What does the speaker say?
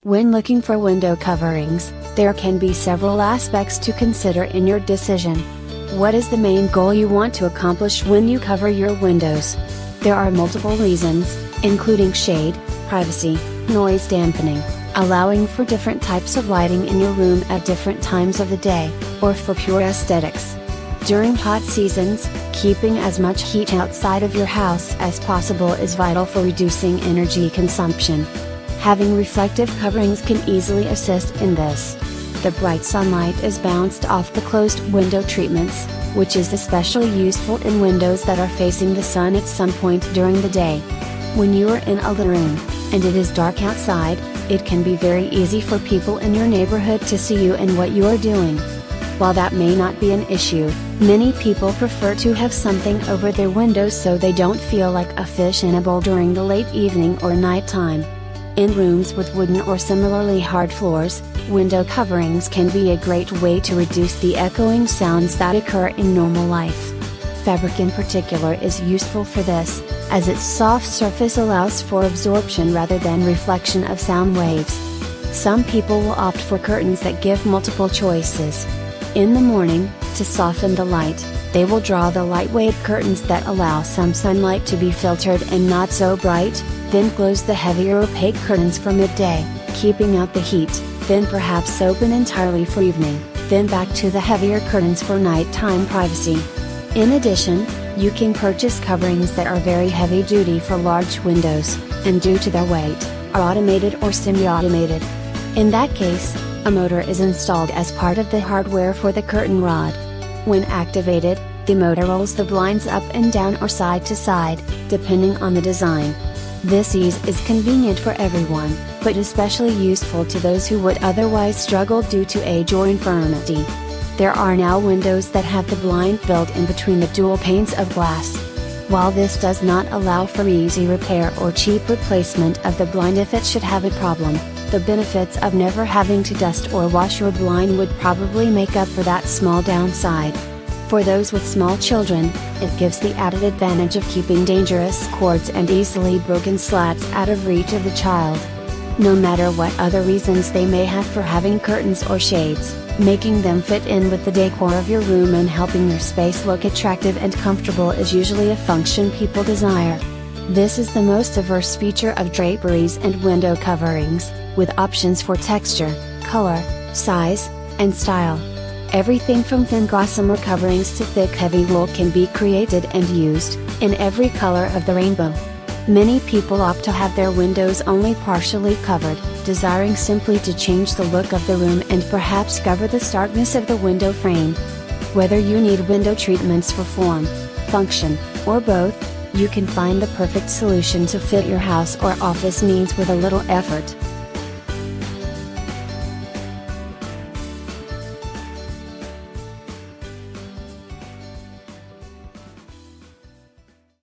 When looking for window coverings, there can be several aspects to consider in your decision. What is the main goal you want to accomplish when you cover your windows? There are multiple reasons, including shade, privacy, noise dampening, allowing for different types of lighting in your room at different times of the day, or for pure aesthetics. During hot seasons, keeping as much heat outside of your house as possible is vital for reducing energy consumption. Having reflective coverings can easily assist in this. The bright sunlight is bounced off the closed window treatments, which is especially useful in windows that are facing the sun at some point during the day. When you are in a lit room, and it is dark outside, it can be very easy for people in your neighborhood to see you and what you are doing. While that may not be an issue, many people prefer to have something over their windows so they don't feel like a fish in a bowl during the late evening or nighttime. In rooms with wooden or similarly hard floors, window coverings can be a great way to reduce the echoing sounds that occur in normal life. Fabric in particular is useful for this, as its soft surface allows for absorption rather than reflection of sound waves. Some people will opt for curtains that give multiple choices. In the morning, to soften the light, they will draw the lightweight curtains that allow some sunlight to be filtered and not so bright, then close the heavier opaque curtains for midday, keeping out the heat, then perhaps open entirely for evening, then back to the heavier curtains for nighttime privacy. In addition, you can purchase coverings that are very heavy duty for large windows, and due to their weight, are automated or semi-automated. In that case, a motor is installed as part of the hardware for the curtain rod. When activated, the motor rolls the blinds up and down or side to side, depending on the design. This ease is convenient for everyone, but especially useful to those who would otherwise struggle due to age or infirmity. There are now windows that have the blind built in between the dual panes of glass. While this does not allow for easy repair or cheap replacement of the blind if it should have a problem, the benefits of never having to dust or wash your blind would probably make up for that small downside. For those with small children, it gives the added advantage of keeping dangerous cords and easily broken slats out of reach of the child. No matter what other reasons they may have for having curtains or shades, making them fit in with the decor of your room and helping your space look attractive and comfortable is usually a function people desire. This is the most diverse feature of draperies and window coverings, with options for texture, color, size, and style. Everything from thin gossamer coverings to thick heavy wool can be created and used, in every color of the rainbow. Many people opt to have their windows only partially covered, desiring simply to change the look of the room and perhaps cover the starkness of the window frame. Whether you need window treatments for form, function, or both, you can find the perfect solution to fit your house or office needs with a little effort.